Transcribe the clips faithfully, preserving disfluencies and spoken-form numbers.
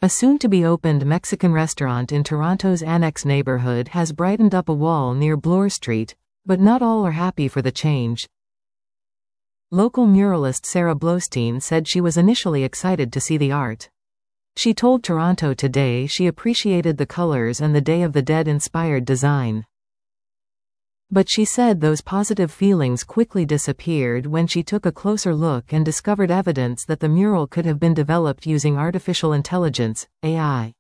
A soon-to-be-opened Mexican restaurant in Toronto's Annex neighborhood has brightened up a wall near Bloor Street, but not all are happy for the change. Local muralist Sarah Blostein said she was initially excited to see the art. She told Toronto Today she appreciated the colors and the Day of the Dead-inspired design. But she said those positive feelings quickly disappeared when she took a closer look and discovered evidence that the mural could have been developed using artificial intelligence, A I.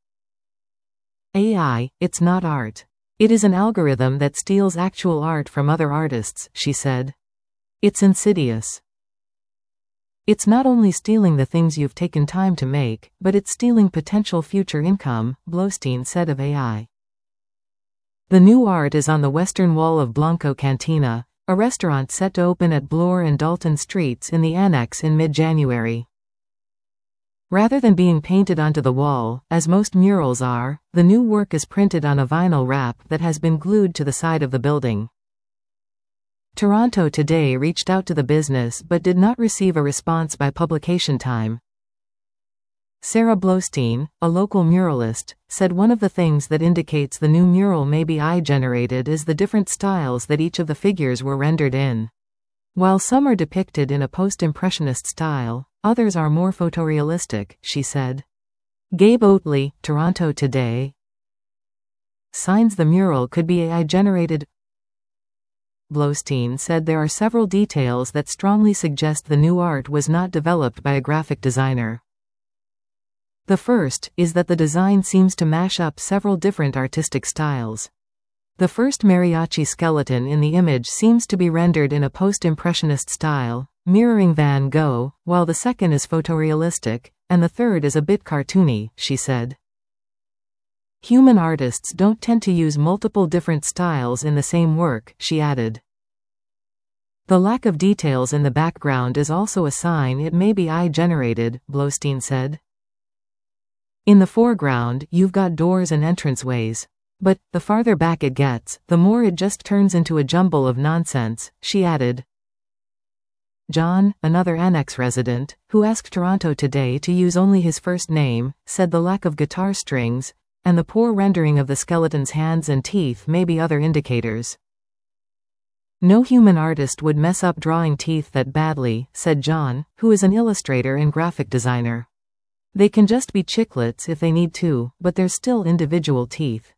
A I, it's not art. It is an algorithm that steals actual art from other artists, she said. It's insidious. It's not only stealing the things you've taken time to make, but it's stealing potential future income, Blostein said of A I. The new art is on the western wall of Blanco Cantina, a restaurant set to open at Bloor and Dalton Streets in the Annex in mid-January. Rather than being painted onto the wall, as most murals are, the new work is printed on a vinyl wrap that has been glued to the side of the building. Toronto Today reached out to the business but did not receive a response by publication time. Sarah Blostein, a local muralist, said one of the things that indicates the new mural may be A I-generated is the different styles that each of the figures were rendered in. While some are depicted in a post-impressionist style, others are more photorealistic, she said. Gabe Oatley, Toronto Today, signs the mural could be A I-generated. Blostein said there are several details that strongly suggest the new art was not developed by a graphic designer. The first is that the design seems to mash up several different artistic styles. The first mariachi skeleton in the image seems to be rendered in a post-impressionist style, mirroring Van Gogh, while the second is photorealistic, and the third is a bit cartoony, she said. Human artists don't tend to use multiple different styles in the same work, she added. The lack of details in the background is also a sign it may be A I-generated, Blostein said. In the foreground, you've got doors and entranceways. But, the farther back it gets, the more it just turns into a jumble of nonsense, she added. John, another Annex resident, who asked Toronto Today to use only his first name, said the lack of guitar strings, and the poor rendering of the skeleton's hands and teeth may be other indicators. No human artist would mess up drawing teeth that badly, said John, who is an illustrator and graphic designer. They can just be chiclets if they need to, but they're still individual teeth.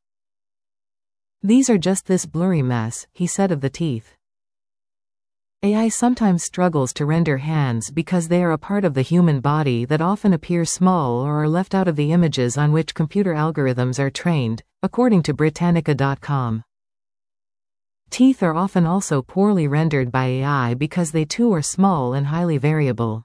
These are just this blurry mess, he said of the teeth. A I sometimes struggles to render hands because they are a part of the human body that often appear small or are left out of the images on which computer algorithms are trained, according to Britannica dot com. Teeth are often also poorly rendered by A I because they too are small and highly variable.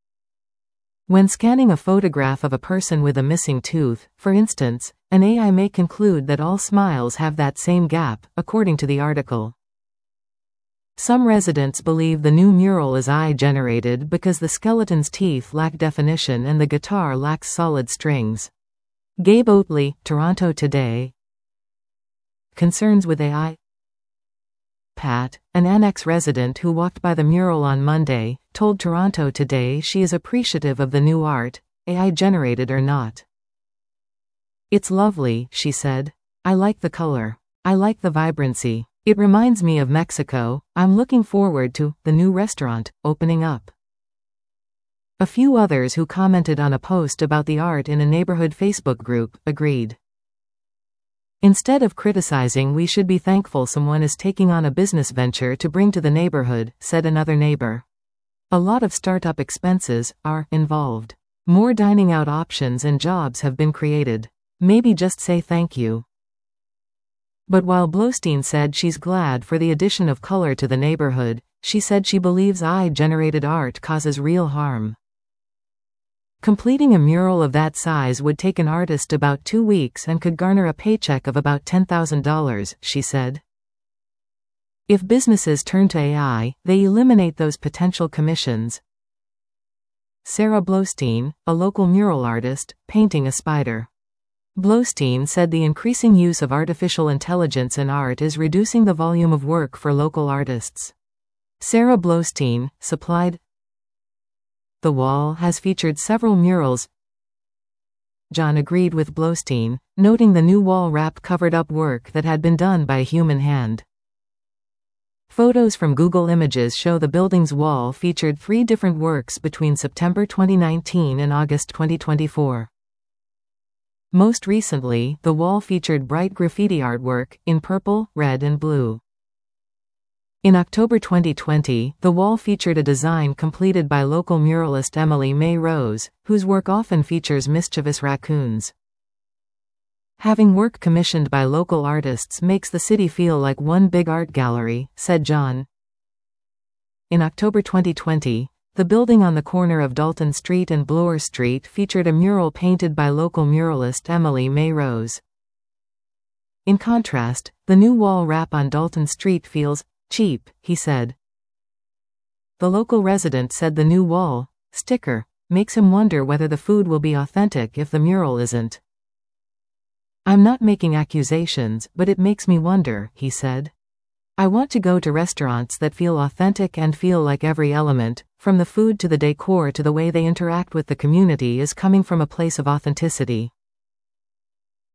When scanning a photograph of a person with a missing tooth, for instance, an A I may conclude that all smiles have that same gap, according to the article. Some residents believe the new mural is A I-generated because the skeleton's teeth lack definition and the guitar lacks solid strings. Gabe Oatley, Toronto Today. Concerns with A I? Pat, an Annex resident who walked by the mural on Monday, told Toronto Today she is appreciative of the new art, A I-generated or not. It's lovely, she said. I like the color. I like the vibrancy. It reminds me of Mexico. I'm looking forward to the new restaurant opening up. A few others who commented on a post about the art in a neighborhood Facebook group agreed. Instead of criticizing, we should be thankful someone is taking on a business venture to bring to the neighborhood, said another neighbor. A lot of startup expenses are involved. More dining out options and jobs have been created. Maybe just say thank you. But while Blostein said she's glad for the addition of color to the neighborhood, she said she believes A I-generated art causes real harm. Completing a mural of that size would take an artist about two weeks and could garner a paycheck of about ten thousand dollars, she said. If businesses turn to A I, they eliminate those potential commissions. Sarah Blostein, a local mural artist, painting a spider. Blostein said the increasing use of artificial intelligence in art is reducing the volume of work for local artists. Sarah Blostein supplied. The wall has featured several murals. John agreed with Blostein, noting the new wall wrap covered up work that had been done by a human hand. Photos from Google Images show the building's wall featured three different works between September twenty nineteen and August twenty twenty-four. Most recently, the wall featured bright graffiti artwork, in purple, red and blue. In October twenty twenty, the wall featured a design completed by local muralist Emily May Rose, whose work often features mischievous raccoons. Having work commissioned by local artists makes the city feel like one big art gallery, said John. In October twenty twenty, the building on the corner of Dalton Street and Bloor Street featured a mural painted by local muralist Emily May Rose. In contrast, the new wall wrap on Dalton Street feels cheap, he said. The local resident said the new wall sticker makes him wonder whether the food will be authentic if the mural isn't. I'm not making accusations, but it makes me wonder, he said. I want to go to restaurants that feel authentic and feel like every element, from the food to the decor to the way they interact with the community, is coming from a place of authenticity.